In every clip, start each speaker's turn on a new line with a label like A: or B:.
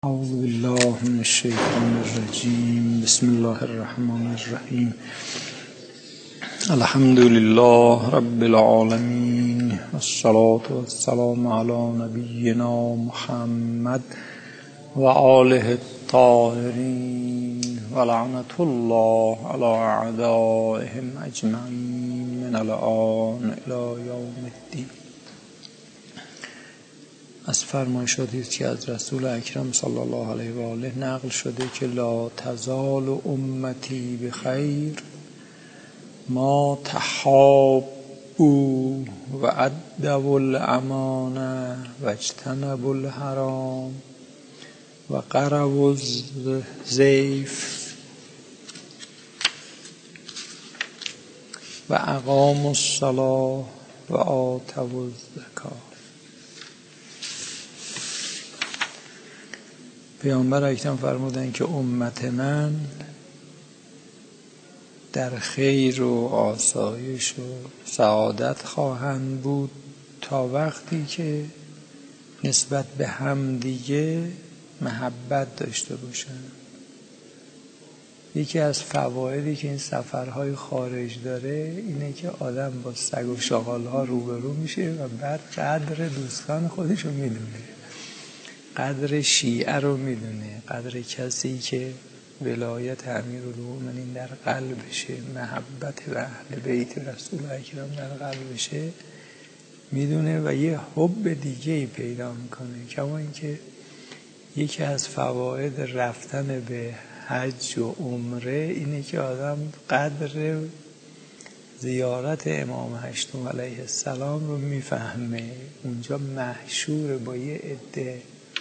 A: اعوذ بالله من الشیطان الرجیم. بسم الله الرحمن الرحیم. الحمد لله رب العالمین والصلاة والسلام علی نبینا محمد و آله الطاهرین و لعنة الله علی اعدائهم اجمعین من الآن الی یوم الدین. از فرمایشاتی که از رسول اکرم صلی الله علیه و آله نقل شده که لا تزال امتی بخیر ما تحابوا و ادبوا الامانه و اجتنبوا الحرام و قربوا الضیف و اقاموا الصلاة و آتوا الزکاة. پیامبر اکرم فرمودند که امت من در خیر و آسایش و سعادت خواهند بود تا وقتی که نسبت به همدیگه محبت داشته باشند. یکی از فوایدی که این سفرهای خارج داره اینه که آدم با سگ و شغالها روبرو میشه و بعد قدر دوستان خودش رو میدونه، قدر شیعه رو میدونه، قدر کسی که ولایت امیرالمومنین در قلبشه، محبت به اهل بیت رسول اکرم در قلبشه میدونه و یه حب دیگه‌ای پیدا میکنه. کما اینکه یکی از فواید رفتن به حج و عمره اینه که آدم قدر زیارت امام هشتم علیه السلام رو میفهمه. اونجا محشور با یه عده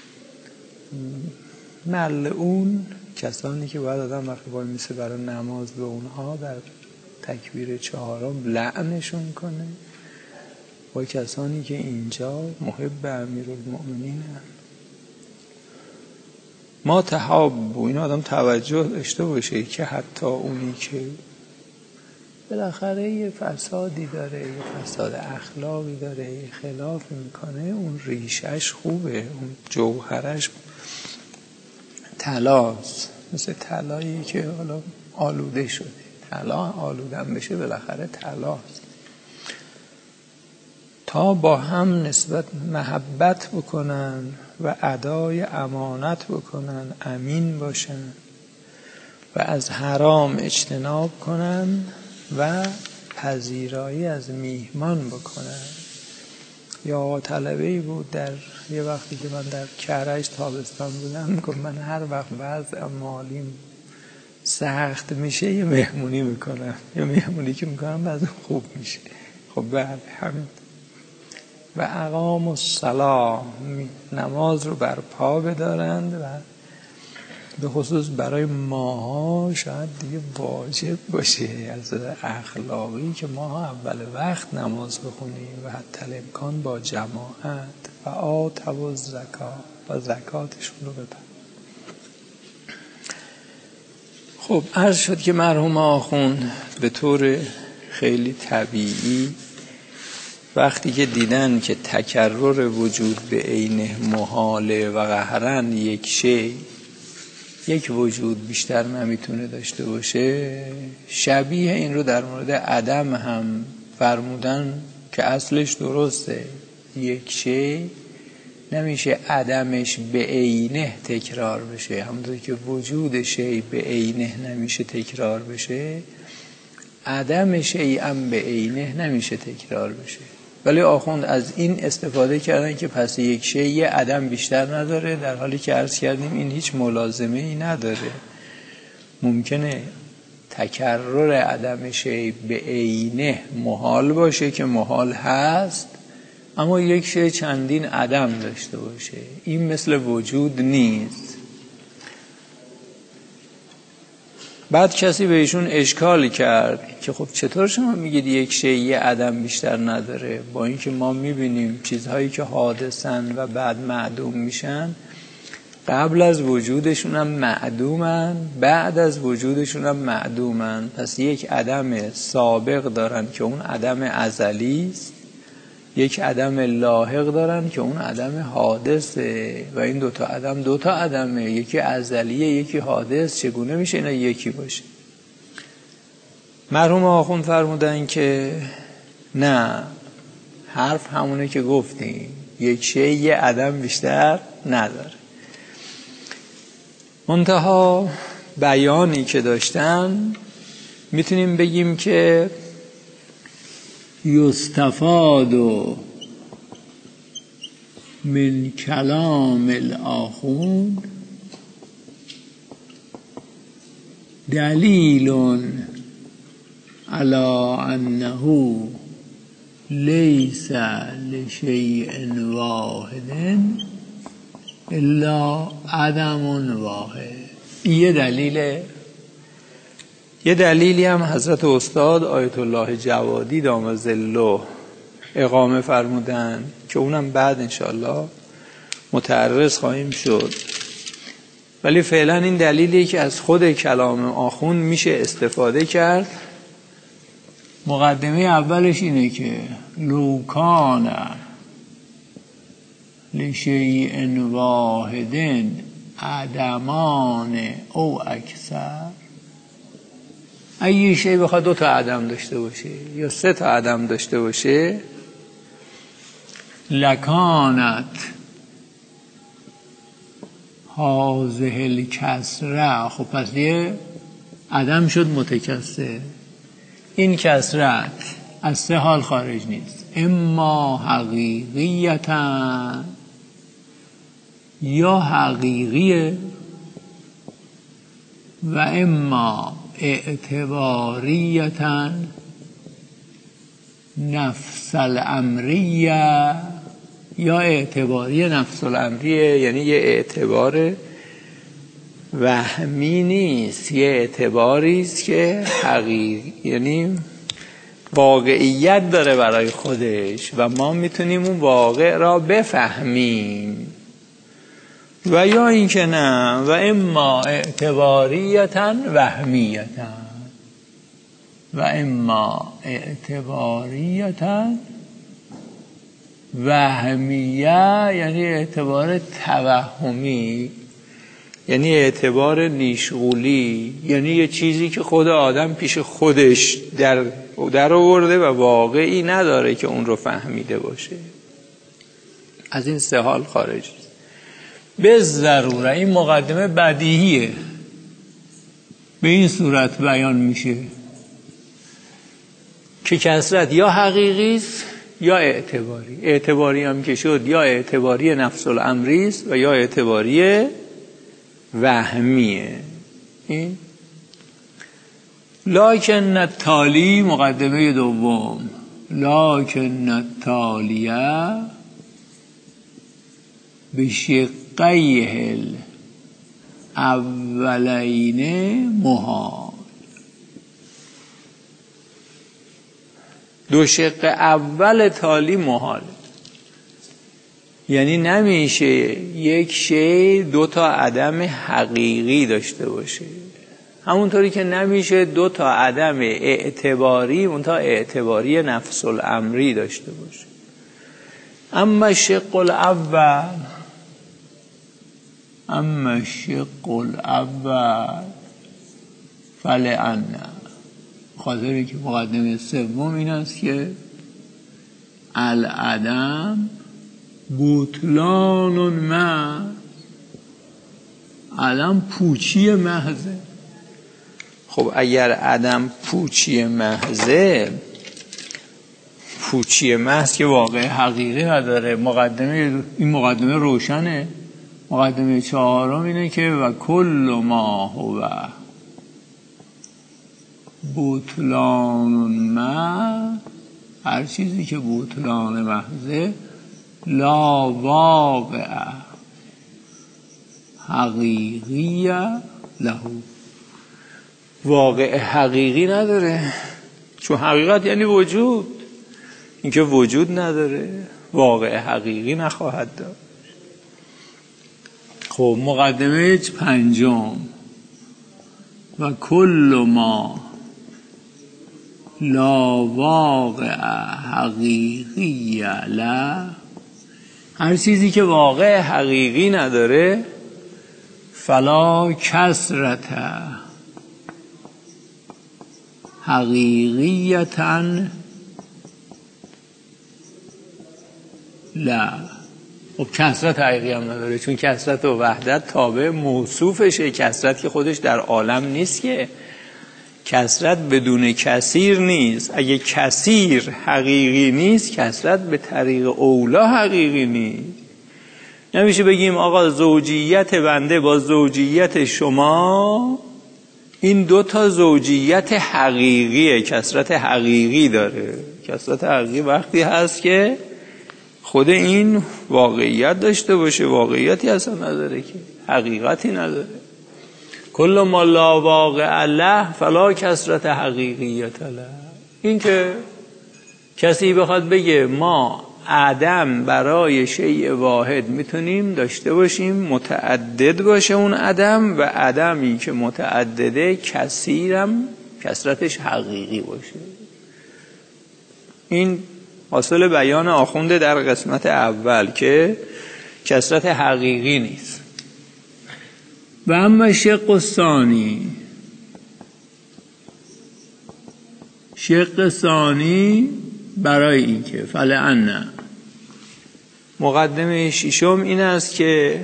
A: ملعون، کسانی که باید آدم وقتی وای میسه برای نماز به اونها در تکبیر چهارم لعنشون کنه، با کسانی که اینجا محب امیرالمؤمنین هم. ما تحابوا، این آدم توجه داشته باشه که حتی اونی که بالاخره یه فسادی داره، یه فساد اخلاقی داره، یه خلافی میکنه، اون ریشش خوبه، اون جوهرش طلاست، مثل طلایی که حالا آلوده شده. طلا آلودن بشه بالاخره طلاست. تا با هم نسبت محبت بکنن و ادای امانت بکنن، امین باشن و از حرام اجتناب کنن و پذیرایی از میهمان بکنن. یا طلبه‌ای بود در یه وقتی که من در کرج تابستان بودم، گفت من هر وقت وضع مالیم سخت میشه یه مهمونی میکنم، یه مهمونی که میکنم بعد خوب میشه. خب بله همین. و اقام الصلاة، نماز رو بر پا بدارند و به خصوص برای ماها شاید دیگه واجب باشه از اخلاقی که ماها اول وقت نماز بخونیم و حتی الامکان با جماعت و آتوا الزکاة و زکاتشون رو بدن. خب عرض شد که مرحوم آخوند به طور خیلی طبیعی وقتی که دیدن که تکرر وجود به عینه محاله و قهرن یک وجود بیشتر نمیتونه داشته باشه، شبیه این رو در مورد عدم هم فرمودن که اصلش درسته. یک شی نمیشه عدمش به عینه تکرار بشه، همونطور که وجود شی به عینه نمیشه تکرار بشه، عدم شی هم به عینه نمیشه تکرار بشه. ولی آخوند از این استفاده کردن که پس یک شی یه عدم بیشتر نداره، در حالی که عرض کردیم این هیچ ملازمه ای نداره. ممکنه تکرر عدم شی به عینه محال باشه که محال هست، اما یک شی چندین عدم داشته باشه، این مثل وجود نیست. بعد کسی به ایشون اشکال کرد که خب چطور شما میگید یک شی یه عدم بیشتر نداره، با اینکه ما میبینیم چیزهایی که حادثن و بعد معدوم میشن قبل از وجودشون هم معدومن، بعد از وجودشون هم معدومن. پس یک عدم سابق دارن که اون عدم ازلی است یک عدم لاحق دارن که اون عدم حادثه و این دوتا عدم دوتا عدمه، یکی ازلیه یکی حادث. چگونه میشه اینا یکی باشه؟ مرحوم آخوند فرمودن که نه، حرف همونه که گفتیم، یک شی یه عدم بیشتر نداره. منتها بیانی که داشتن میتونیم بگیم که یستفاد من کلام الآخوند دلیل علی انه لیس لشیء واحد الا عدم واحد. یه دلیلی هم حضرت استاد آیت الله جوادی دام ظله اقامه فرمودن که اونم بعد انشاءالله متعرض خواهیم شد، ولی فعلا این دلیلی که از خود کلام آخوند میشه استفاده کرد. مقدمه اولش اینه که لو کان لشیء واحد عدمان او اکثر، اگه یه شی بخواد 2 تا عدم داشته باشه یا 3 تا عدم داشته باشه، لکانت هذه الکسره، خب پس یه عدم شد متکسر. این کسرت از 3 حال خارج نیست، اما حقیقیتا، یا حقیقیه، و اما اعتباریتا نفس الامریه، یا اعتباری نفس الامریه، یعنی یه اعتبار وهمی نیست، یه اعتباری است که حقیقی، یعنی واقعیت داره برای خودش و ما میتونیم اون واقع را بفهمیم. و یا این که نه، و اما اعتباریتا وهمیتا، و اما اعتباریتا وهمیه، یعنی اعتبار توهمی، یعنی اعتبار نیشغولی، یعنی یه چیزی که خود آدم پیش خودش در آورده و واقعی نداره که اون رو فهمیده باشه. از این 3 حال خارج است. به ضروره این مقدمه بدیهیه، به این صورت بیان میشه که کسرت یا حقیقی است یا اعتباری. اعتباری هم که شد یا اعتباری نفس الامری است و یا اعتباری وهمیه. این لکن التالی، مقدمه دوم، لکن التالیه بشقیه الاولین محال. 2 شق اول تالی محال، یعنی نمیشه یک شی 2 تا عدم حقیقی داشته باشه، همونطوری که نمیشه 2 تا عدم اعتباری اون تا اعتباری نفس الامری داشته باشه. اما شق الاول فلعنه، خاطری که مقدمه سوم این است که العدم بطلان محض، عدم پوچی محضه. خب اگر عدم پوچی محضه، پوچی محض که واقع حقیقی نداره. این مقدمه روشنه. مقدمه 4 اینه که و کل ما هو بطلان محض، هر چیزی که بطلان محضه، لا واقع حقیقی له، واقع حقیقی نداره. چون حقیقت یعنی وجود، اینکه وجود نداره واقع حقیقی نخواهد داشت. خب مقدمه 5 و کل ما لا واقع حقیقی له، هر چیزی که واقع حقیقی نداره، فلا کثرت حقیقیتا لا. خب کثرت حقیقی هم نداره، چون کثرت و وحدت تابع موصوفشه. کثرت که خودش در عالم نیست، که کثرت بدون کثیر نیست. اگه کثیر حقیقی نیست، کثرت به طریق اولا حقیقی نیست. نمیشه بگیم آقا زوجیت بنده با زوجیت شما این دو تا زوجیت حقیقیه، کثرت حقیقی داره. کثرت حقیقی وقتی هست که خود این واقعیت داشته باشه. واقعیتی اصلا نداره، که حقیقتی نداره. کل ما لا واقع له فلا کثرت حقیقیت له. این که کسی بخواد بگه ما عدم برای شیء واحد میتونیم داشته باشیم، متعدد باشه اون عدم، و عدمی که متعدده کثیرم کثرتش حقیقی باشه. این حاصل بیان آخونده در قسمت اول که کثرت حقیقی نیست. و اما شق ثانی، شق ثانی برای این که فلعن، مقدمه ششم این است که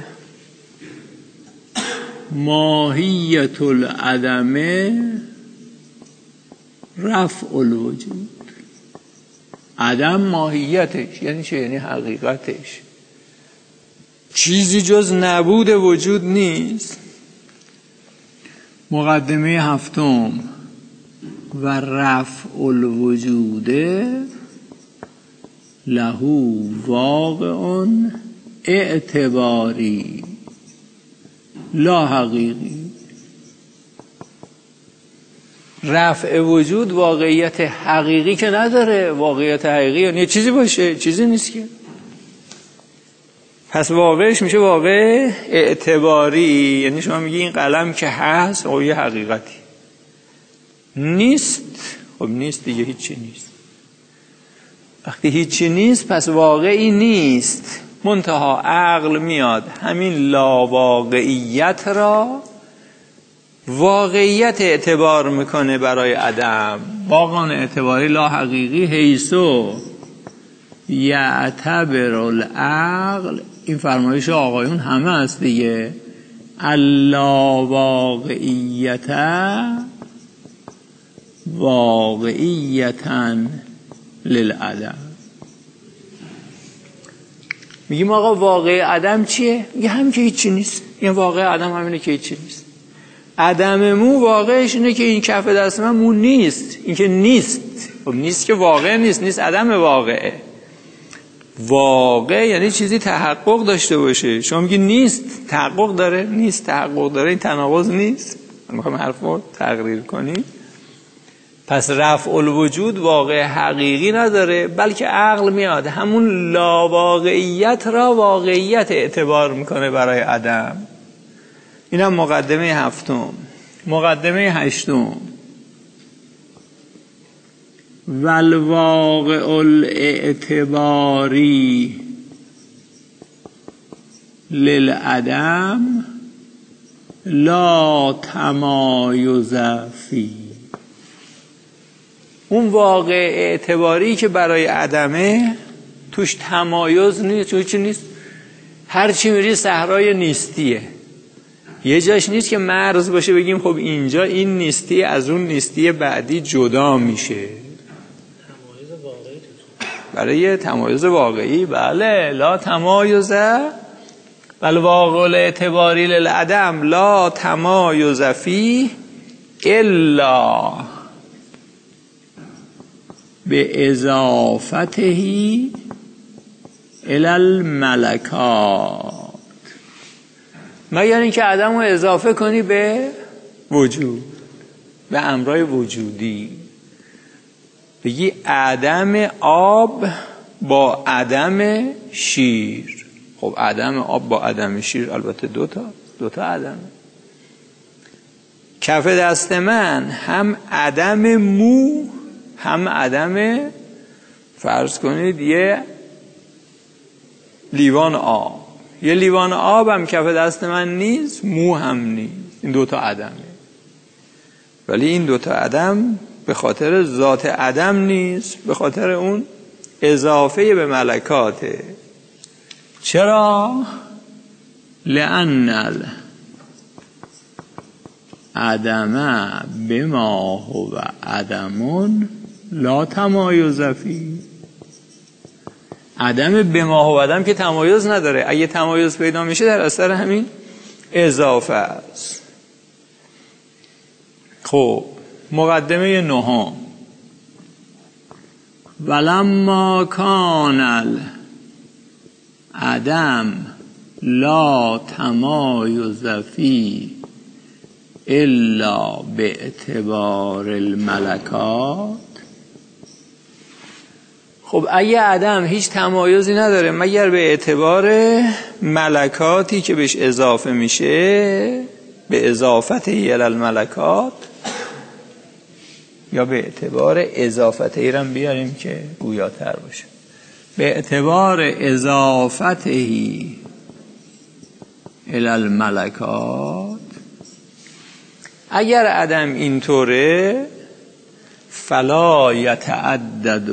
A: ماهیت العدم رفع الوجود. عدم ماهیتش یعنی چه؟ یعنی حقیقتش چیزی جز نبود وجود نیست. مقدمه هفتم و رفع الوجود له واقع اعتباری لا حقیقی. رفع وجود واقعیت حقیقی که نداره. واقعیت حقیقی یعنی چیزی باشه، چیزی نیست که. پس واقعش میشه واقع اعتباری، یعنی شما میگی این قلم که هست او یه حقیقتی. نیست، خب نیست دیگه، هیچی نیست. وقتی هیچی نیست پس واقعی نیست. منتها عقل میاد همین لاواقعیت را واقعیت اعتبار میکنه برای عدم. واقعا اعتباری لا حقیقی حیثو یعتبر العقل. این فرمایش آقایون همه است دیگه. اللاواقعیت واقعیتا للعدم. میگیم آقا واقع عدم چیه؟ میگه هم که هیچی نیست. این واقع عدم همینه که هیچی نیست. عدم مو واقعش اینه که این کف دست من مو نیست. این که نیست. خب نیست که واقع نیست. نیست عدم واقعه. واقع یعنی چیزی تحقق داشته باشه. شما میگی نیست، تحقق داره؟ نیست تحقق داره. این تناقض نیست. میخوام حرفو تقریر کنی. پس رفع الوجود واقع حقیقی نداره، بلکه عقل میاد همون لاواقعیت را واقعیت اعتبار میکنه برای عدم. این هم مقدمه هفتم. مقدمه هشتم والواقع الاعتباری للعدم لا تمایز فی. اون واقع اعتباری که برای عدمه توش تمایز نیست. چون چی نیست؟ هر چی میری صحرای نیستیه. یه جاش نیست که مرز باشه بگیم خب اینجا این نیستی از اون نیستی بعدی جدا میشه. برای تمایز واقعی بله. لا تمایز والواقع الاعتباری للعدم لا تمایز فی الا به اضافته الی الملکات. مگر اینکه عدم رو اضافه کنی به وجود، به امرای وجودی. بگی عدم آب با عدم شیر. خب عدم آب با عدم شیر البته دوتا عدم. کف دست من هم عدم مو هم عدم، فرض کنید یه لیوان آب، یه لیوان آب هم کف دست من نیست، مو هم نیست، این دوتا عدمه. ولی این دوتا عدم به خاطر ذات عدم نیست، به خاطر اون اضافه به ملکاته. چرا؟ لأن العدم بما هو عدم لا تمایز فیه. عدم بما هو عدم که تمایز نداره، اگه تمایز پیدا میشه در اثر همین اضافه است. خب مقدمه نهم، ولما کان العدم لا تمایز فیه الا باعتبار الملکات. خب اگه عدم هیچ تمایزی نداره مگر به اعتبار ملکاتی که بهش اضافه میشه، به اضافت الی الملکات، یا به اعتبار اضافته ای رم بیاریم که گویاتر باشه، به اعتبار اضافته الی الملکات. اگر عدم اینطوره، فلا یتعدد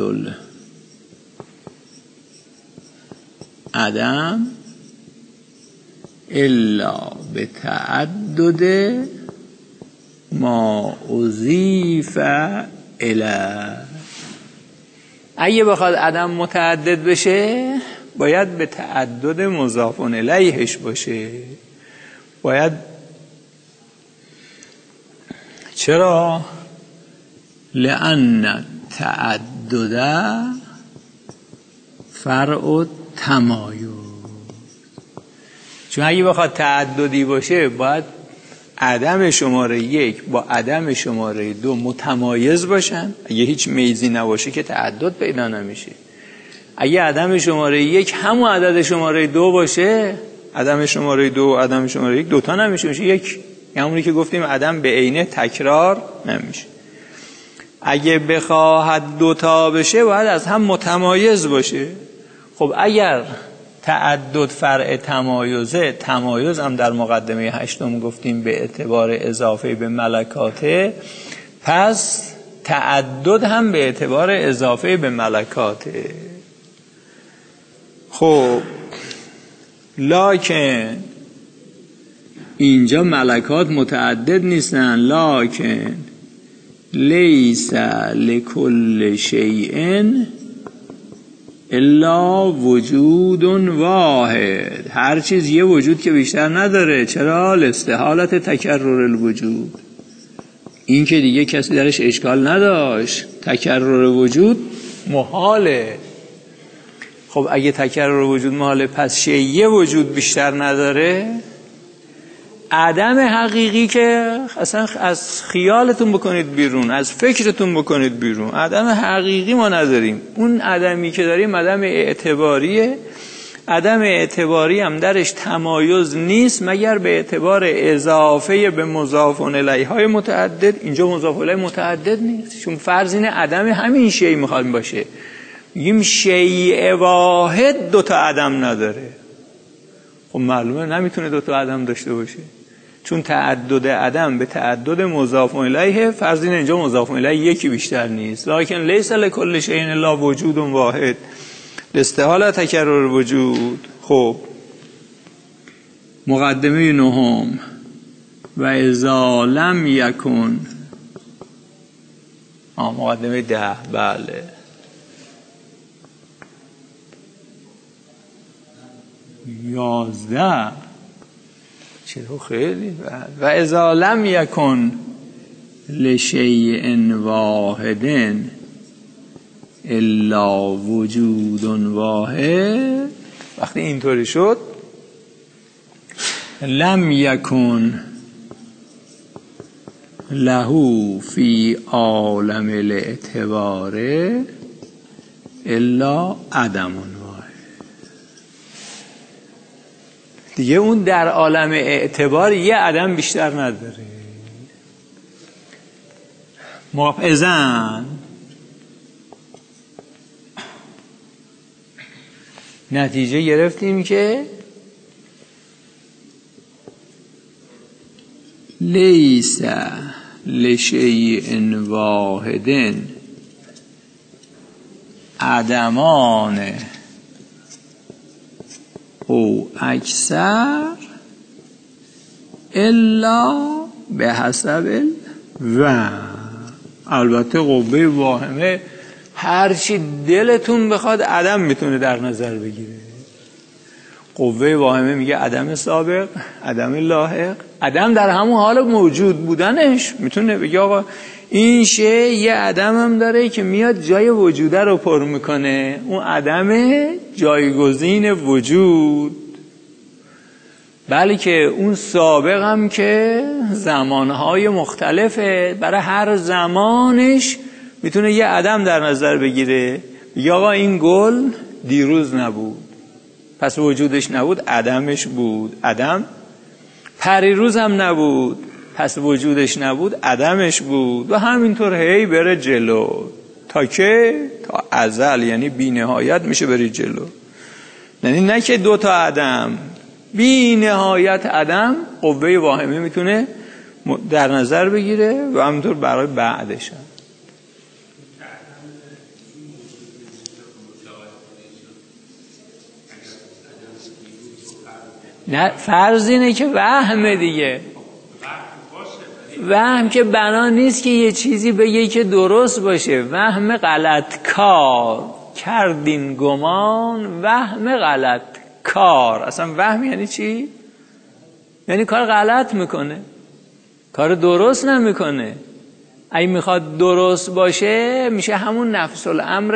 A: العدم الا بتعدد ما اضیف الیه. اگه بخواد عدم متعدد بشه باید به تعدد مضاف الیهش باشه. باید، چرا؟ لأن تعدد فرع تمایز. چون اگه بخواد تعددی باشه باید عدم شماره 1 با عدم شماره 2 متمایز باشن. اگه هیچ میزی نباشه که تعدد پیدا نمیشه. اگه عدم شماره 1 همون عدد شماره 2 باشه، عدم شماره 2 و عدم شماره 1 دوتا نمیشه، میشه یک. همونی که گفتیم عدم به عینه تکرار نمیشه. اگه بخواهد دوتا بشه باید از هم متمایز باشه. خب اگر تعدد فرع تمایزه، تمایز هم در مقدمه 8 گفتیم به اعتبار اضافه به ملکاته، پس تعدد هم به اعتبار اضافه به ملکاته. خب لکن اینجا ملکات متعدد نیستن. لکن لیس لکل شیء الا وجود واحد. هر چیز یه وجود که بیشتر نداره. چرا؟ لاستحالت تکرر الوجود. این که دیگه کسی درش اشکال نداشت، تکرر وجود محاله. خب اگه تکرر وجود محاله، پس شیء وجود بیشتر نداره. عدم حقیقی که اصلا از خیالتون بکنید بیرون، از فکرتون بکنید بیرون، عدم حقیقی ما نداریم. اون عدمی که داریم عدم اعتباریه. عدم اعتباری هم درش تمایز نیست مگر به اعتبار اضافه به مضاف الیه های متعدد. اینجا مضاف الیه متعدد نیست، چون فرض اینه عدم همین شیء میخواد باشه. میگیم شیء واحد دوتا عدم نداره. خب معلومه نمیتونه دوتا عدم داشته باشه، چون تعدد عدم به تعدد مضاف الیه، فرض اینه اینجا مضاف الیه یکی بیشتر نیست. لکن لیس لکل شیء الا وجود واحد لاستحالة تکرر وجود. خب مقدمه 9 و اذا لم یکن، مقدمه 10. بله، یازده. چرا خیلی بد. و اذا لم یکن لشیء واحد الا وجود واحد. وقتی اینطوری شد، لم یکن له فی عالم الاعتبار الا عدم واحد. دیگه اون در عالم اعتبار یه عدم بیشتر نداره. اذن
B: نتیجه گرفتیم که لیس لشیء واحد عدمان او اکثر الا به حسب و البته قوه واهمه هرچی دلتون بخواد عدم میتونه در نظر بگیره. قوه واهمه میگه عدم سابق، عدم لاحق، عدم در همون حال موجود بودنش میتونه بگه آقا این شی یه عدم هم داره که میاد جای وجوده رو پر میکنه، اون عدم جایگزین وجود. بلکه اون سابق هم که زمانهای مختلفه، برای هر زمانش میتونه یه عدم در نظر بگیره. بگه آقا این گل دیروز نبود پس وجودش نبود، عدمش بود. عدم پریروز هم نبود پس وجودش نبود، عدمش بود. و همینطور هی بره جلو تا که تا ازل، یعنی بی نهایت میشه بری جلو. یعنی نه که دو تا عدم، بی نهایت عدم قوه واهمه میتونه در نظر بگیره و همینطور برای بعدش هم. نه فرض اینه که وهمه دیگه. وهم که بنا نیست که یه چیزی بگه که درست باشه. وهم غلط کار کردین گمان، وهم غلط کار. اصلا وهم یعنی چی؟ یعنی کار غلط میکنه، کار درست نمیکنه. اگه میخواد درست باشه میشه همون نفس الامر،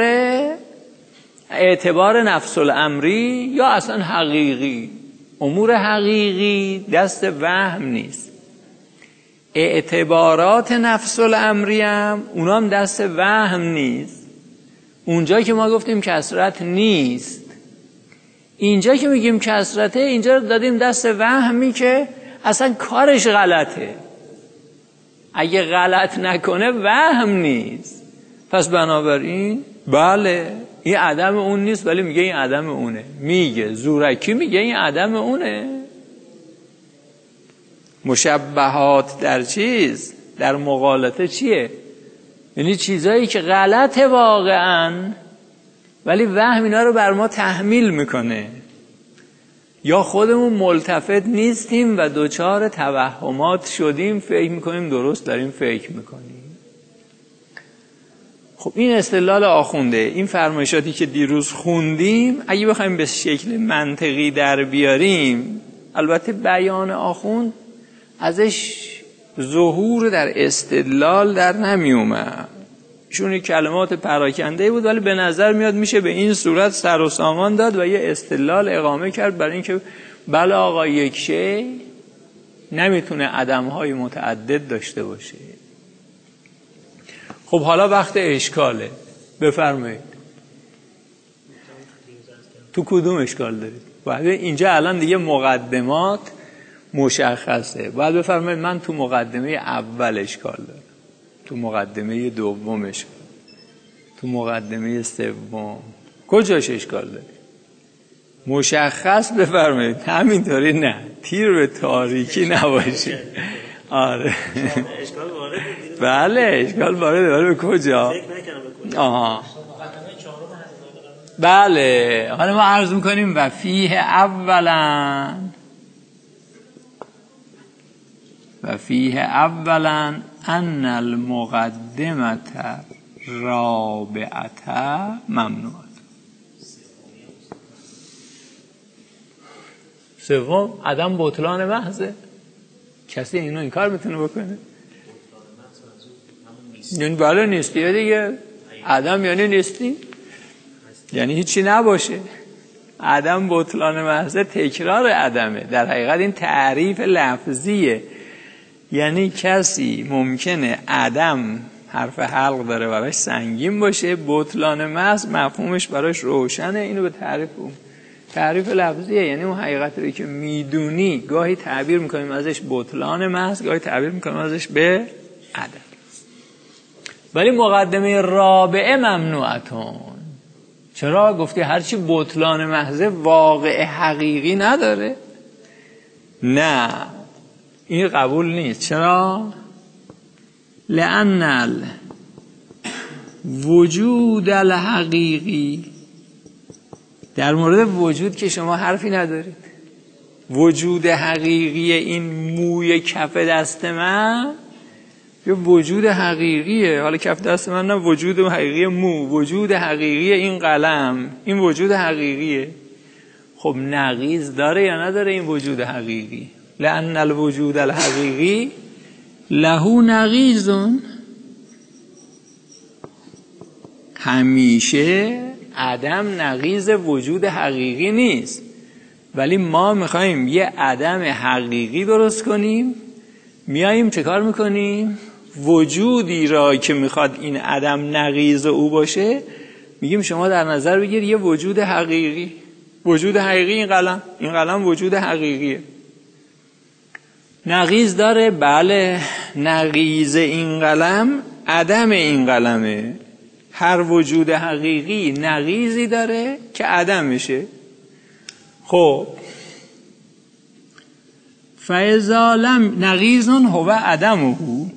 B: اعتبار نفس الامری یا اصلا حقیقی. امور حقیقی دست وهم نیست. اعتبارات نفس الامری هم اونا هم دست وهم نیست. اونجا که ما گفتیم کثرت نیست، اینجا که میگیم کثرته، اینجا رو دادیم دست وهمی که اصلا کارش غلطه. اگه غلط نکنه وهم نیست. پس بنابراین بله این عدم اون نیست، ولی میگه این عدم اونه. میگه زورکی میگه این عدم اونه. مشبهات در چیز در مغالطه چیه؟ یعنی چیزایی که غلطه واقعا ولی وهم اینا رو بر ما تحمیل میکنه، یا خودمون ملتفت نیستیم و دوچار توهمات شدیم، فکر میکنیم درست داریم فکر میکنیم. خب این استدلال آخونده. این فرمایشاتی که دیروز خوندیم اگه بخوایم به شکل منطقی در بیاریم، البته بیان آخوند ازش ظهور در استدلال در نمی اومد، چون کلمات پراکنده بود، ولی به نظر میاد میشه به این صورت سر و سامان داد و یه استدلال اقامه کرد برای اینکه بله آقا یک شی نمیتونه عدم‌های متعدد داشته باشه. خب حالا وقت اشکاله، بفرمایید تو کدوم اشکال دارید؟ باید اینجا الان دیگه مقدمات مشخصه، باید بفرمایید من تو مقدمه اول اشکال دارم، تو مقدمه دوم اشکال، تو مقدمه سوم کجاش اشکال دارید؟ مشخص بفرمایید. همینطوری نه، تیر به تاریکی نباشه. آره
C: اشکال وارده.
B: بله اشکال وارده، ولی به کجا؟
C: فکر نکنم به کجا.
B: آها بله. حالا ما عرض میکنیم و فیه اولا، و فیه اولا ان المقدمت رابعت ممنوعه. سوم عدم بطلان محضه. کسی اینو این کار میتونه بکنه؟ یعنی بله نیستیه دیگه. عدم یعنی نیستی، یعنی هیچی نباشه. عدم بطلان محضه تکرار عدمه. در حقیقت این تعریف لفظیه، یعنی کسی ممکنه عدم حرف حلق داره براش سنگین باشه، بطلان محض مفهومش براش روشنه. اینو به تعریف لفظیه، یعنی اون حقیقتی که میدونی گاهی تعبیر میکنیم ازش بطلان محض، گاهی تعبیر میکنیم ازش به عدم. ولی مقدمه رابعه ممنوعتون، چرا؟ گفتی هرچی بطلان محض واقع حقیقی نداره. نه، این قبول نیست. چرا؟ لأن وجود الحقیقی، در مورد وجود که شما حرفی ندارید. وجود حقیقی این موی کف دست من یه وجود حقیقیه. حالا کف دست من نه وجود حقیقی مو، وجود حقیقی این قلم، این وجود حقیقیه. خب نقیض داره یا نداره این وجود حقیقی؟ لأن الوجود الحقیقی له نقیضون. همیشه عدم نقیض وجود حقیقی نیست، ولی ما میخوایم یه عدم حقیقی درست کنیم. میاییم چه کار میکنیم؟ وجودی را که میخواد این عدم نقیض او باشه میگیم شما در نظر بگیر یه وجود حقیقی. وجود حقیقی این قلم، این قلم وجود حقیقیه. نقیض داره؟ بله. نقیض این قلم عدم این قلمه. هر وجود حقیقی نقیضی داره که عدم میشه. خب فاذا لم نقیض هو عدمه،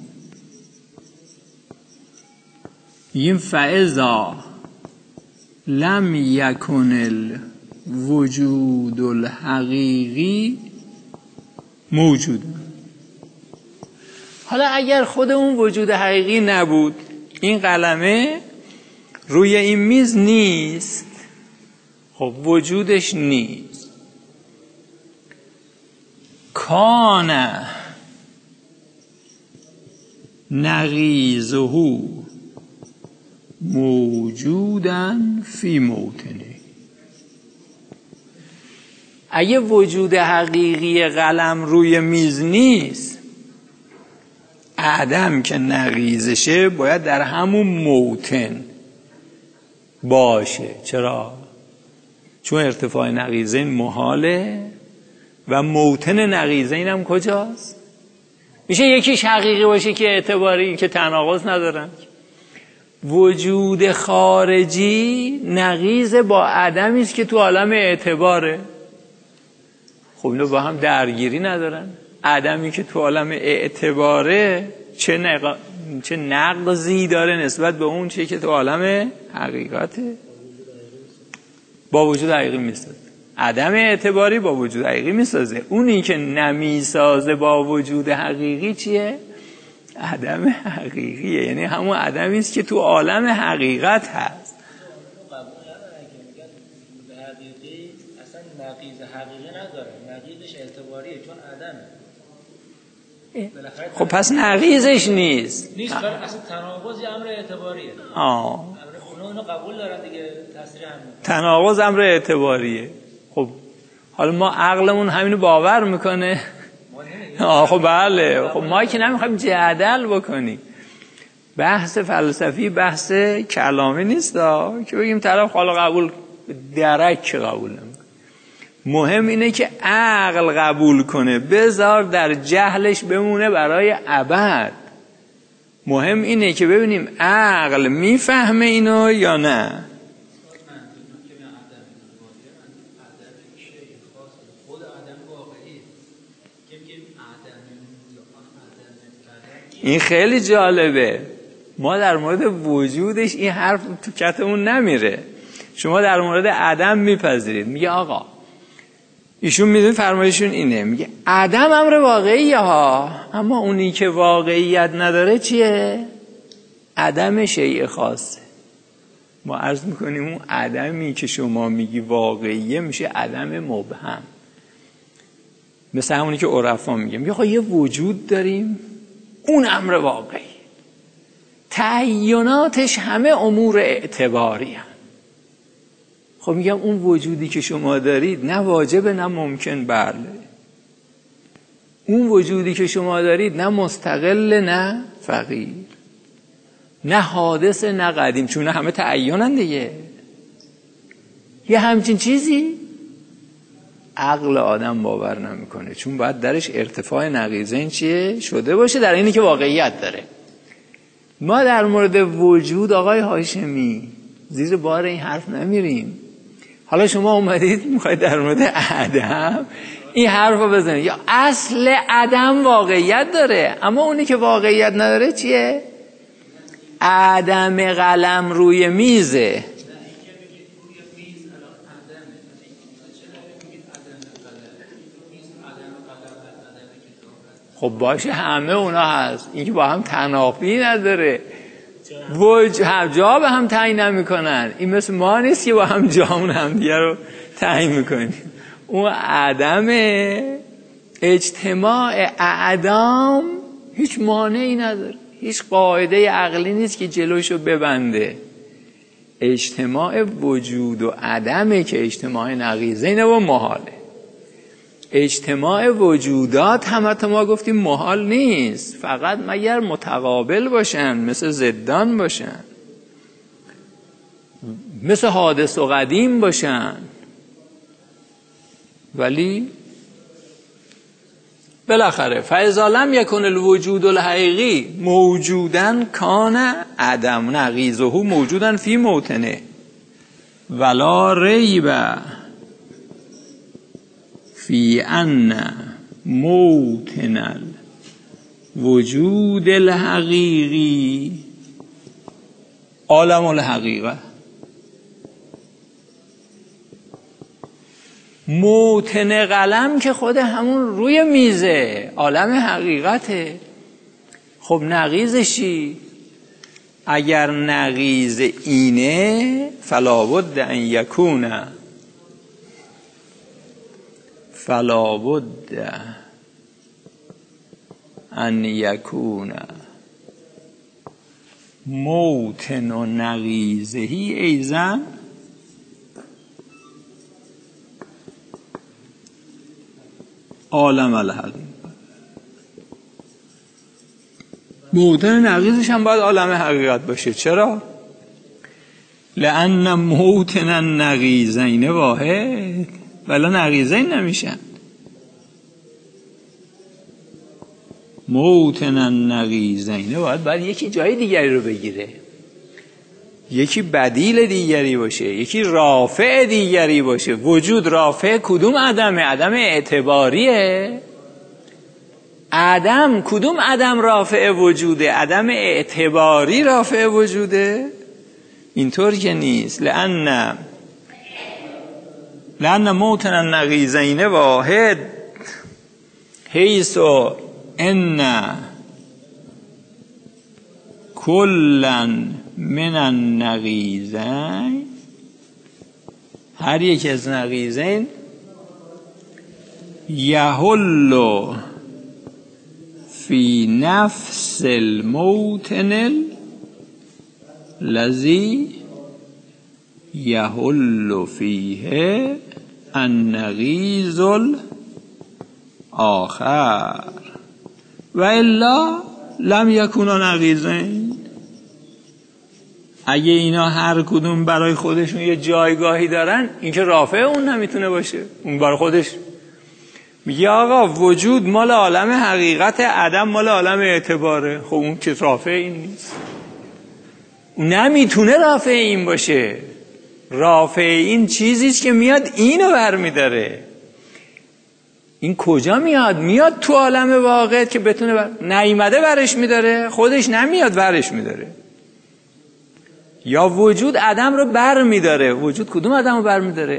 B: این فاذا لم یکن الوجود الحقیقی موجود. حالا اگر خود اون وجود حقیقی نبود، این قلمه روی این میز نیست، خب وجودش نیست. کان نقیضه موجوداً فی موطنه. اگه وجود حقیقی قلم روی میز نیست، عدم که نقیضشه باید در همون موطن باشه. چرا؟ چون ارتفاع نقیضین محاله و موطن نقیضین هم کجاست؟ میشه یکیش حقیقی باشه که اعتباری، که تناقض ندارن. وجود خارجی نقیض با عدمی است که تو عالم اعتباره. خب اینو با هم درگیری ندارن. عدمی که تو عالم اعتباره چه نقضی داره نسبت به اون چیزی که تو عالم حقیقته؟ با وجود حقیقی میسازه. عدم اعتباری با وجود حقیقی میسازه. اونی که نمیسازه با وجود حقیقی چیه؟ عدم حقیقیه. یعنی همون عدمی است که تو عالم حقیقت هست.
C: حقیقی اصلا نقیض حقیقی نداره، نقیضش اعتباریه چون عدمه.
B: خب پس نقیضش نیست.
C: اصلا تناقض یه امر اعتباریه. اونو قبول دارن دیگه، تصریح هم
B: تناقض امر اعتباریه. خب حالا ما عقلمون همینو باور میکنه. خب بله. خب ما که نمیخوایم جدل بکنیم. بحث فلسفی بحث کلامی نیست که بگیم طرف حالا قبول درک قبول نمیکنه. مهم اینه که عقل قبول کنه، بذار در جهلش بمونه برای ابد. مهم اینه که ببینیم عقل میفهمه اینو یا نه. این خیلی جالبه. ما در مورد وجودش این حرف تو کتمون نمیره. شما در مورد عدم میپذیرید، میگه آقا ایشون میدونی فرمایشون اینه، میگه عدم امر واقعیه ها، اما اونی که واقعیت نداره چیه؟ عدم شیء خاصه. ما عرض میکنیم اون عدمی که شما میگی واقعیه میشه عدم مبهم. مثل همونی که عرفا میگه خب یه وجود داریم، اون امر واقعی، تعیناتش همه امور اعتباری هم. خب میگم اون وجودی که شما دارید نه واجبه نه ممکن. بله. اون وجودی که شما دارید نه مستقل نه فقیر، نه حادث نه قدیم، چون همه تعینن دیگه. یه همچین چیزی عقل آدم باور نمیکنه، چون باید درش ارتفاع نقیضین چیه شده باشه، در اینی که واقعیت داره. ما در مورد وجود آقای هاشمی زیر بار این حرف نمیریم. حالا شما اومدید میخواید در مورد عدم این حرف رو بزنید. یا اصل عدم واقعیت داره، اما اونی که واقعیت نداره چیه؟ عدم قلم روی میزه. خب باشه همه اونا هست، این که با هم تنافی نداره، جا به هم تعیین نمی‌کنن. این مثل ما نیست که با هم جامون هم دیگه رو تعیین می‌کنیم. اون عدم اجتماع اعدام هیچ مانعی نداره، هیچ قاعده عقلی نیست که جلوشو ببنده. اجتماع وجود و عدمه که اجتماع نقیضینه و محاله. اجتماع وجودات همه ما گفتیم محال نیست، فقط مگر متقابل باشن، مثل ضدان باشن، مثل حادث و قدیم باشن. ولی بالاخره فاذا لم یکن الوجود الحقیقی موجودن کان عدم نقیضه موجودن فی موطنه ولا ریب فی ان موطن الوجود الحقیقی عالم الحقیقه. موطن قلم که خود همون روی میزه، عالم حقیقته. خب نقیضشی؟ اگر نقیض اینه فلا بد ان یکون، فلا بد ان یکون موطن و نقیضهی ایزن عالم الحقیقه. موطن نقیضش هم باید عالم حقیقت باشه. چرا؟ لأن موطن النقیضین واحد، ولی نقیضین نمیشن. موطن النقیضین باید یکی جای دیگری رو بگیره، یکی بدیل دیگری باشه، یکی رافع دیگری باشه. وجود رافع کدوم عدمه؟ عدم اعتباریه. عدم کدوم عدم رافع وجوده؟ عدم اعتباری رافع وجوده؟ اینطور که نیست. لأن موطن النقیضین واحد حیث ان کلن من النقیضین، هر یک از نقیضین یحل فی نفس الموطن الذی یحل فیه النقیض الاخر و الا لم یکونا نقیضین. اگه اینا هر کدوم برای خودشون یه جایگاهی دارن، این که رافع اون نمیتونه باشه. اون برای خودش میگه آقا وجود مال عالم حقیقت، عدم مال عالم اعتباره. خب اون که رافع این نیست، اون نمیتونه رافع این باشه. رافع این چیزیست که میاد اینو برمیداره. این کجا میاد؟ میاد تو عالم واقع که بتونه نیامده برش میداره، خودش نمیاد برش میداره. یا وجود عدم رو بر میداره. وجود کدوم عدم رو بر میداره؟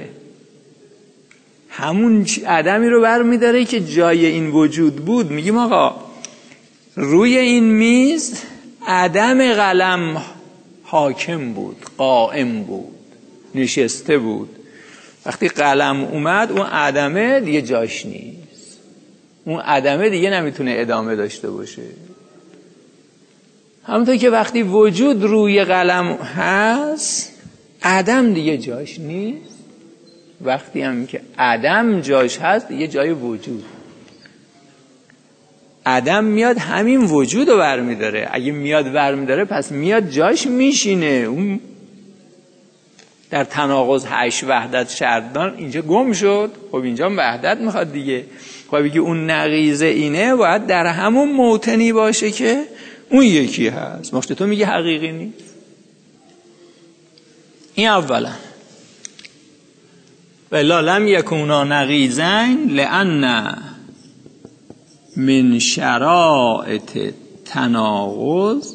B: همون عدمی رو بر میداره که جای این وجود بود. میگیم آقا روی این میز عدم قلم حاکم بود، قائم بود، نشسته بود. وقتی قلم اومد اون عدمه دیگه جاش نیست، اون عدمه دیگه نمیتونه ادامه داشته باشه. همونطور که وقتی وجود روی قلم هست عدم دیگه جاش نیست، وقتی هم که عدم جاش هست دیگه جای وجود. عدم میاد همین وجود رو برمیداره. اگه میاد برمیداره پس میاد جاش میشینه. اون در تناقض 8 وحدت شرطان اینجا گم شد. خب اینجا وحدت میخواد دیگه. خب بگی اون نقیضه اینه باید در همون موطنی باشه که اون یکی هست. مخشت تو میگه حقیقی نیست. این اولا. ولا لم یکونا نقیضین لأن من شرائط تناقض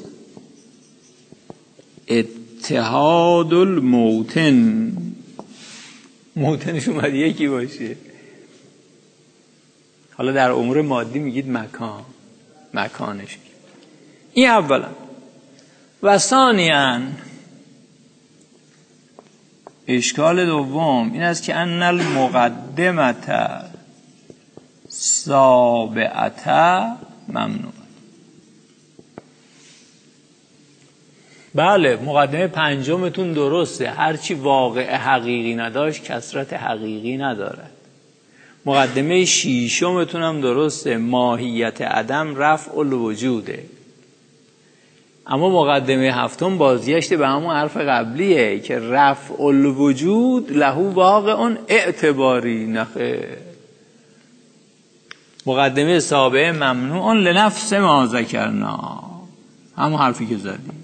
B: اتحاد الموتن. موتنش اومد یکی باشه. حالا در امور مادی میگید مکانش. این اولا. و ثانیاً اشکال دوم این است که ان المقدمه سابعه ممنوع. بله مقدمه پنجمتون درسته، هرچی واقع حقیقی نداشت کثرت حقیقی ندارد. مقدمه شیشمتون هم درسته، ماهیت عدم رفع الوجوده. اما مقدمه هفتم بازگشت به همون حرف قبلیه که رفع الوجود له واقع اعتباری. نخیر. مقدمه سابعه ممنوع لنفس ما ذکرنا، همون حرفی که زدیم.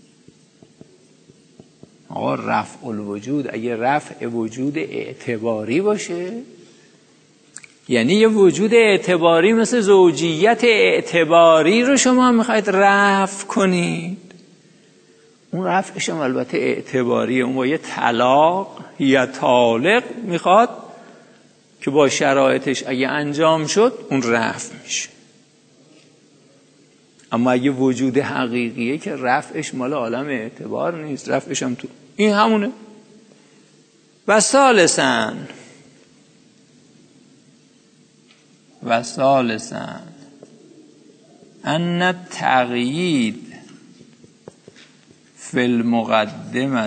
B: آقا رفع الوجود اگه رفع وجود اعتباری باشه، یعنی یه وجود اعتباری مثل زوجیت اعتباری رو شما میخواید رفع کنید، اون رفعش هم البته اعتباریه، اون با یه طلاق یا طالق میخواد که با شرایطش اگه انجام شد اون رفع میشه. اما اگه وجود حقیقیه که رفعش مال عالم اعتبار نیست، رفعش هم تو این همونه. و ثالثاً ان التقیید فی المقدمه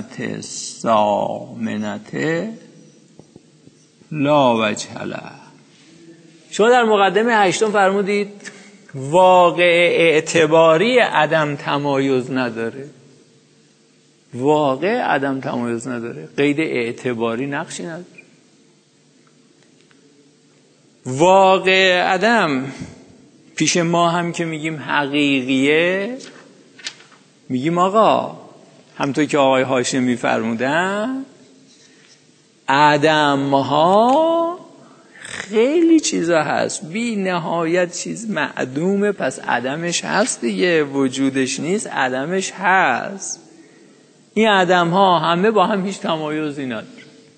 B: الثامنه لا وجه له. شما در مقدمه هشتم فرمودید واقع اعتباری عدم تمایز نداره. واقع عدم تمایز نداره، قید اعتباری نقشی نداره. واقع عدم پیش ما هم که میگیم حقیقیه، میگیم آقا همونطور که آقای هاشمی فرمودن عدم ها خیلی چیزا هست، بی نهایت چیز معدومه، پس عدمش هست دیگه، وجودش نیست عدمش هست. این عدم ها همه با هم هیچ تمایزی نداره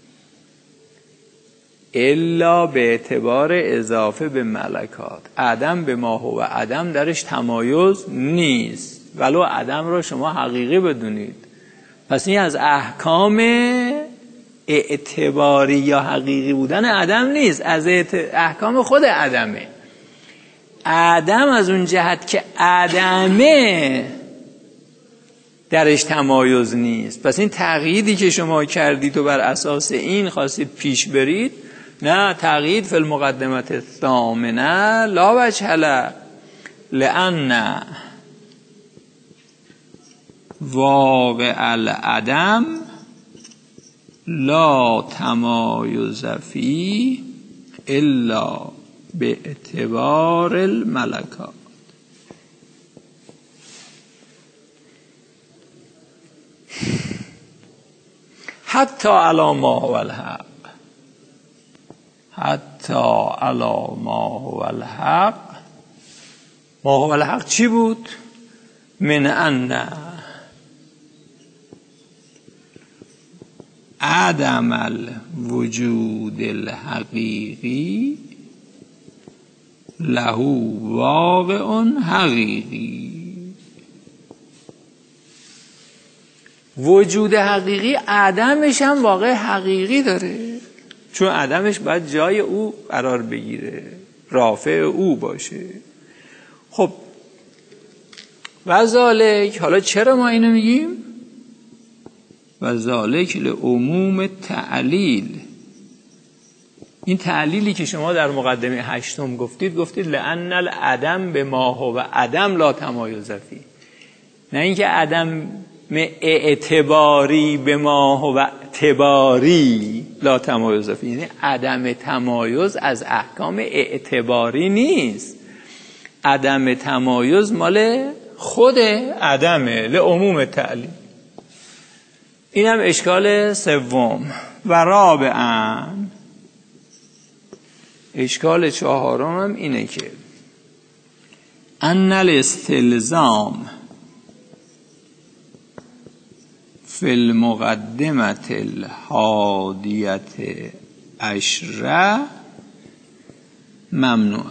B: الا به اعتبار اضافه به ملکات. عدم به ما هو عدم درش تمایز نیست، ولو عدم رو شما حقیقی بدونید. پس این از احکام اعتباری یا حقیقی بودن عدم نیست، از احکام خود عدمه. عدم از اون جهت که عدمه درش تمایز نیست. پس این تقییدی که شما کردید و بر اساس این خواستید پیش برید، نه، تقیید فی المقدمه الثامنه لا وجه له لأن واقع العدم لا تمایز فی الا به اعتبار الملکات. حتی علی ما هو الحق، حتی علی ما هو الحق. ما هو الحق چی بود؟ من ان عدم الوجود الحقیقی له واقع حقیقی. وجود حقیقی عدمش هم واقع حقیقی داره، چون عدمش باید جای او قرار بگیره، رافع او باشه. خب و ذالک، حالا چرا ما اینو میگیم؟ و ذالک لعموم تعلیل. این تعلیلی که شما در مقدمه هشتم گفتید لأن العدم به ما هو عدم لا تمایز فی، نه اینکه عدم اعتباری به ما هو اعتباری لا تمایز فی، یعنی عدم تمایز از احکام اعتباری نیست، عدم تمایز مال خود عدمه. لعموم تعلیل، اینم اشکال سوم. و رابعاً اشکال چهارم هم اینه که ان الاستلزام فی المقدمة الحادیة عشرة ممنوعه.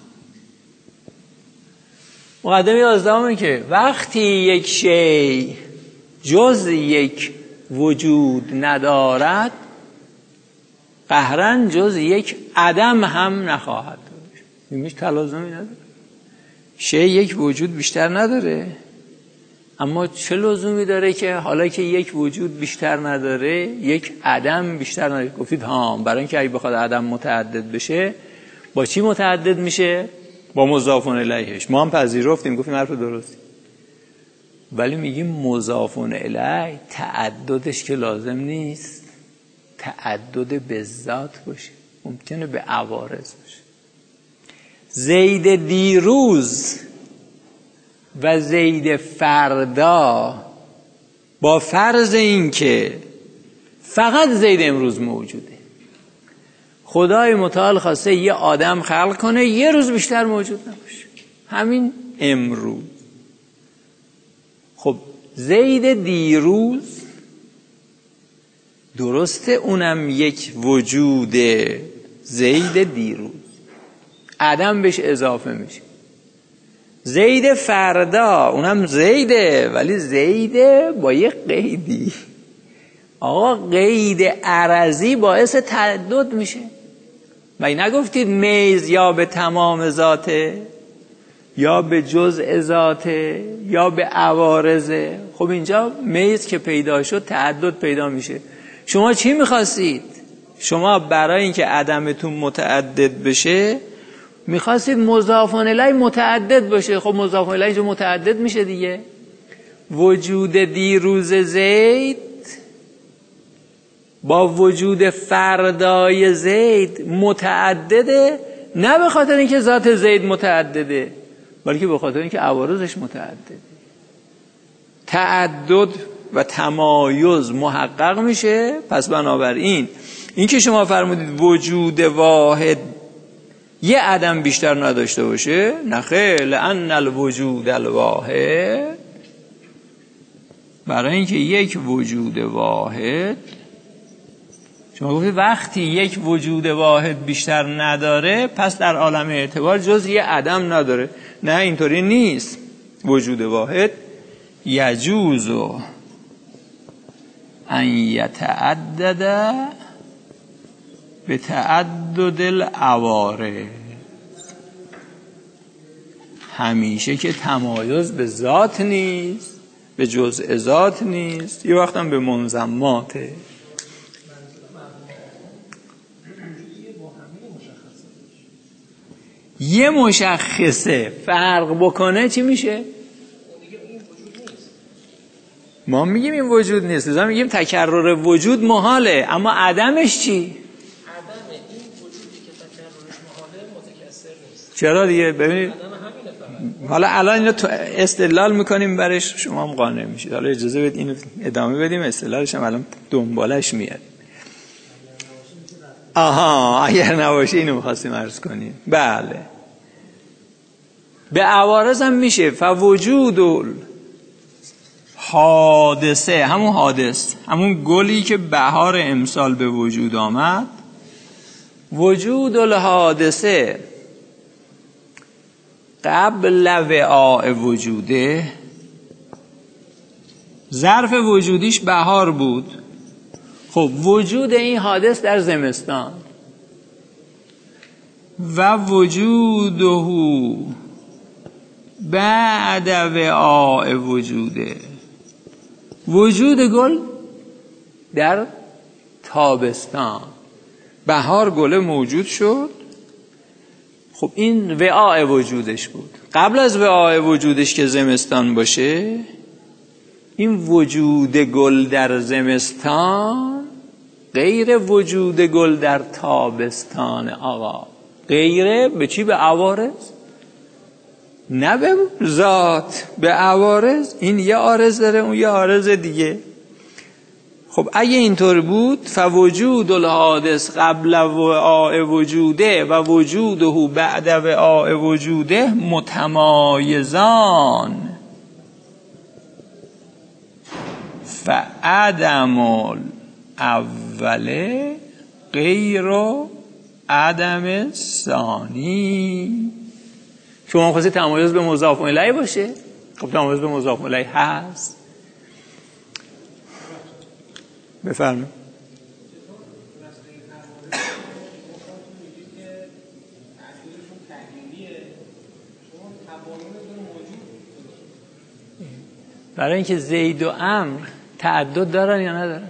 B: مقدمه 11 که وقتی یک شیء جز یک وجود ندارد قهرن جز یک عدم هم نخواهد داشت. این تلازمی نداره. شیء یک وجود بیشتر نداره، اما چه لزومی داره که حالا که یک وجود بیشتر نداره یک عدم بیشتر نداره؟ گفتید ها، برای اینکه اگه بخواد عدم متعدد بشه با چی متعدد میشه؟ با مضاف الیهش. ما هم پذیرفتیم، گفتیم حرف درستی، ولی میگیم مضاف الیه تعددش که لازم نیست تعدد به ذات باشه، ممکنه به عوارض باشه. زید دیروز و زید فردا با فرض این که فقط زید امروز موجوده، خدای متعال خواسته یه آدم خلق کنه یه روز بیشتر موجود نباشه، همین امروز. خب زید دیروز درسته اونم یک وجوده، زید دیروز عدم بهش اضافه میشه. زید فردا اونم زیده، ولی زیده با یه قیدی. آقا قید عرضی باعث تعدد میشه. مگه نگفتید میز یا به تمام ذاته یا به جزء ذاته یا به عوارضه؟ خب اینجا میز که پیدا شد تعدد پیدا میشه. شما چی میخواستید؟ شما برای اینکه عدمتون متعدد بشه میخواستید مضاف الیه متعدد باشه. خب مضاف الیه جو متعدد میشه دیگه. وجود دیروز زید با وجود فردای زید متعدده، نه به خاطر اینکه ذات زید متعدده، بلکه به خاطر اینکه عوارضش متعدده. تعدد و تمایز محقق میشه. پس بنابراین این که شما فرمودید وجود واحد یه عدم بیشتر نداشته باشه، نخیر، لأن الوجود الواحد، برای اینکه یک وجود واحد، شما گفتید وقتی یک وجود واحد بیشتر نداره پس در عالم اعتبار جز یه عدم نداره. نه، اینطوری نیست. وجود واحد یجوز ان یتعدد به تعدد العوارض، همیشه که تمایز به ذات نیست، به جزء ذات نیست، یه وقت هم به منضماته. یه مشخصه فرق بکنه چی میشه؟ ما میگیم این وجود نیست، لذا میگیم تکرر وجود محاله، اما عدمش چی؟
C: عدم این وجودی که تکررش محاله متکثر نیست.
B: چرا دیگه؟ ببینید حالا الان اینو استدلال میکنیم برش، شما هم قانع میشید. حالا اجازه بدید اینو ادامه بدیم، استدلالش هم الان دنبالش میاد. آها، اگر نباشه اینو میخواستیم عرض کنیم. بله، به عوارض هم میشه. فوجود حادثه، همون حادث، همون گلی که بهار امسال به وجود آمد، وجود الحادثه قبل وعاء وجوده، ظرف وجودیش بهار بود. خب وجود این حادث در زمستان و وجوده بعد وعاء وجوده، وجود گل در تابستان. بهار گل موجود شد، خب این وعاء وجودش بود. قبل از وعاء وجودش که زمستان باشه، این وجود گل در زمستان غیر وجود گل در تابستان. آقا غیره به چی؟ به عوارض، نه به ذات، به عوارض. این یه عارض داره، اون یه عارض دیگه. خب اگه اینطور بود فوجود الحادث قبل وعاء وجوده و وجوده بعد وعاء وجوده متمایزان فعدم الاول غیر عدم ثانی. شما خواستید تمایز به مضاف الیه باشه، خب تمایز به مضاف الیه هست. بفرمایید. برای اینکه زید و عمرو تعدد دارن یا ندارن؟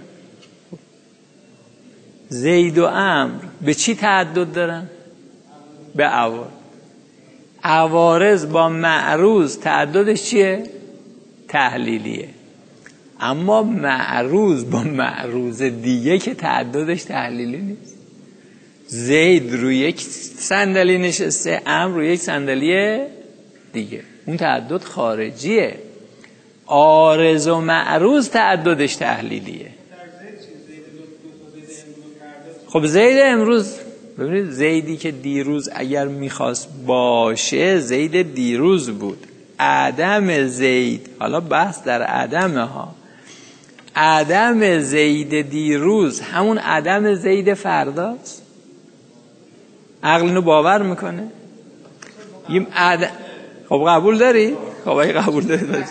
B: زید و عمرو به چی تعدد دارن؟ به عوارض. عوارض با معروض تعددش چیه؟ تحلیلیه. اما معروض با معروض دیگه که تعددش تحلیلی نیست. زید روی یک صندلی نشسته، عمرو روی یک صندلی دیگه، اون تعدد خارجیه. عارض و معروض تعددش تحلیلیه. خب زید امروز ببینید، زیدی که دیروز اگر میخواست باشه زید دیروز بود. عدم زید، حالا بحث در عدمه ها، عدم زید دیروز همون عدم زید فرداست. عقل اینو باور میکنه؟ خب قبول داری؟ خب اگه قبول داری باشه.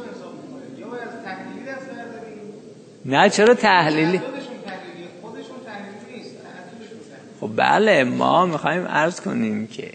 B: نه چرا تحلیلی؟ خب بله، ما میخوایم عرض کنیم که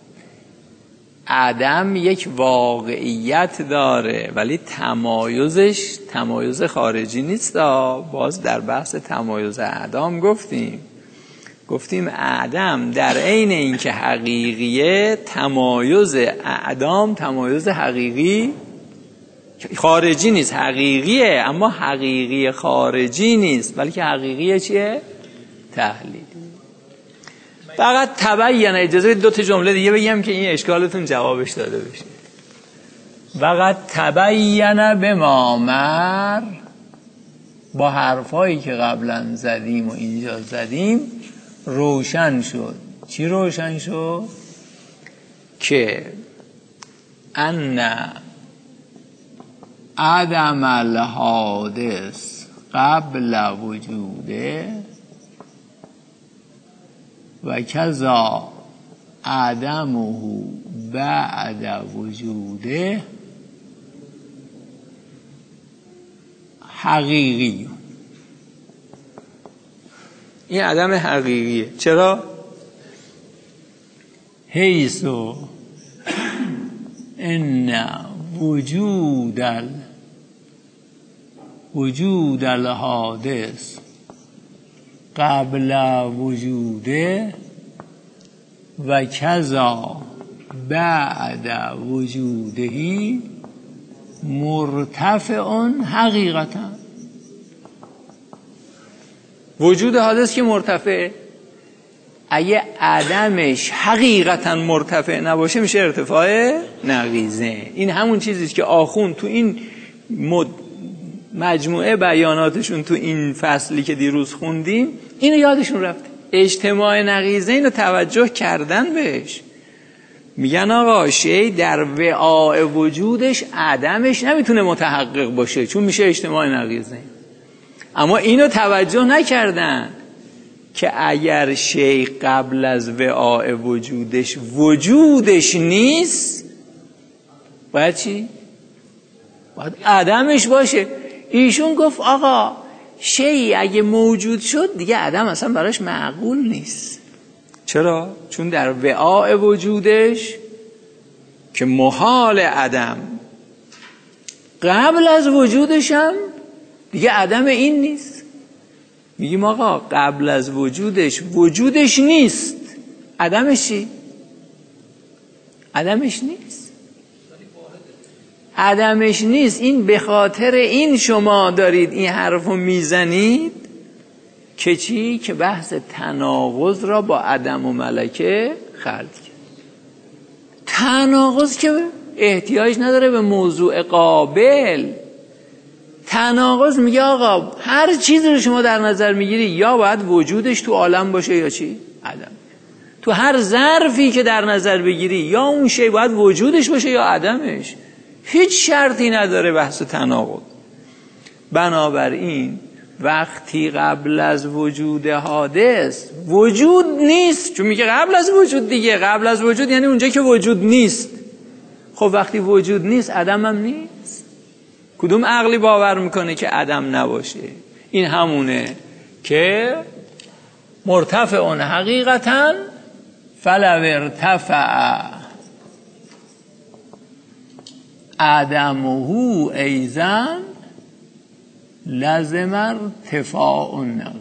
B: عدم یک واقعیت داره ولی تمایزش تمایز خارجی نیست. باز در بحث تمایز اعدام گفتیم اعدام در عین اینکه حقیقیه، تمایز اعدام تمایز حقیقی خارجی نیست، حقیقیه اما حقیقی خارجی نیست، بلکه حقیقیه چیه؟ تحلیلی. فقط تبین، اجازه دو تا جمله دیگه بگم که این اشکالتون جوابش داده بشه. فقط تبین بما مر، با حرفایی که قبلا زدیم و اینجا زدیم روشن شد. چی روشن شد؟ که ان عدم الحادث قبل وجوده و کذا عدمه بعد وجوده حقیقی. این عدم حقیقیه. چرا؟ حیث ان وجود الحادث قبل وجوده و کذا بعد وجوده مرتفع حقیقتا. وجود حادث که مرتفع، اگه عدمش حقیقتا مرتفع نباشه میشه ارتفاع نقیضه. این همون چیزیست که آخوند تو این مجموعه بیاناتشون تو این فصلی که دیروز خوندیم اینو یادشون رفته. اجتماع نقیضه اینو توجه کردن بهش. میگن آقا شی در وعاء وجودش عدمش نمیتونه متحقق باشه چون میشه اجتماع نقیضه. اما اینو توجه نکردن که اگر شی قبل از وعاء وجودش نیست باید چی؟ باید عدمش باشه. ایشون گفت آقا شی اگه موجود شد دیگه عدم اصلا براش معقول نیست. چرا؟ چون در وعاء وجودش که محال عدم، قبل از وجودش هم دیگه عدم این نیست. میگیم آقا قبل از وجودش نیست، عدمش چی؟ عدمش نیست. عدمش نیست. این به خاطر این شما دارید این حرفو میزنید که چی؟ که بحث تناقض را با عدم و ملکه خلط کرد. تناقض که احتیاج نداره به موضوع قابل. تناقض میگه آقا هر چیزی رو شما در نظر میگیری یا باید وجودش تو عالم باشه یا چی؟ عدم. تو هر ظرفی که در نظر بگیری یا اون شی باید وجودش باشه یا عدمش. هیچ شرطی نداره بحث تناقض. بنابراین وقتی قبل از وجود حادث وجود نیست، چون میگه قبل از وجود دیگه، قبل از وجود یعنی اونجا که وجود نیست. خب وقتی وجود نیست عدم هم نیست. کدوم عقلی باور میکنه که عدم نباشه؟ این همونه که مرتفع حقیقتا فلو ارتفع عدمه ایزن لازم ارتفاع